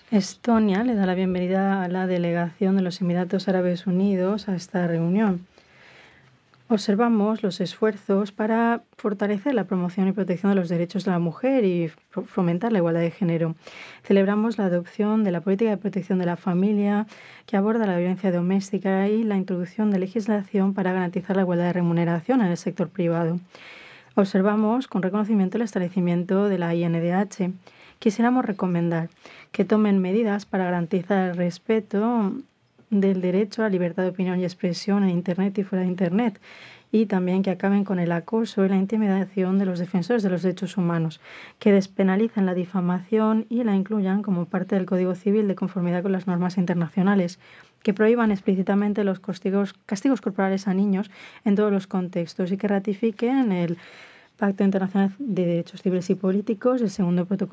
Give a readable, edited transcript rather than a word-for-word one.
Estonia le da la bienvenida a la delegación de los Emiratos Árabes Unidos a esta reunión. Observamos los esfuerzos para fortalecer la promoción y protección de los derechos de la mujer y fomentar la igualdad de género. Celebramos la adopción de la política de protección de la familia que aborda la violencia doméstica y la introducción de legislación para garantizar la igualdad de remuneración en el sector privado. Observamos con reconocimiento el establecimiento de la INDH. Quisiéramos recomendar que tomen medidas para garantizar el respeto del derecho a la libertad de opinión y expresión en Internet y fuera de Internet, y también que acaben con el acoso y la intimidación de los defensores de los derechos humanos, que despenalicen la difamación y la incluyan como parte del Código Civil de conformidad con las normas internacionales, que prohíban explícitamente los castigos corporales a niños en todos los contextos y que ratifiquen el Pacto Internacional de Derechos Civiles y Políticos, el segundo protocolo